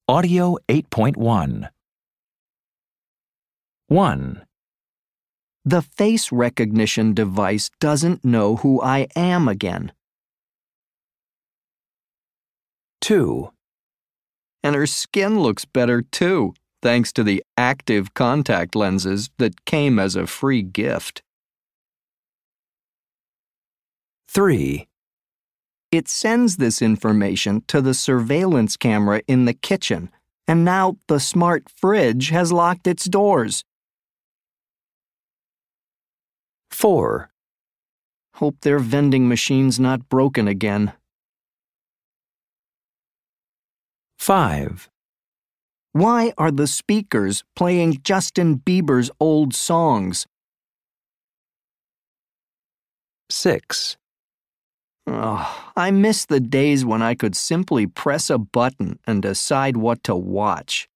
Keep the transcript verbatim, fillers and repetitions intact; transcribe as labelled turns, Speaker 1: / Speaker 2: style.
Speaker 1: Audio eight point one. one.
Speaker 2: The face recognition device doesn't know who I am again.
Speaker 1: two.
Speaker 2: And her skin looks better too, thanks to the active contact lenses that came as a free gift.
Speaker 1: three.
Speaker 2: It sends this information to the surveillance camera in the kitchen, and now the smart fridge has locked its doors.
Speaker 1: four.
Speaker 2: Hope their vending machine's not broken again.
Speaker 1: five.
Speaker 2: Why are the speakers playing Justin Bieber's old songs?
Speaker 1: six.
Speaker 2: Oh, I miss the days when I could simply press a button and decide what to watch.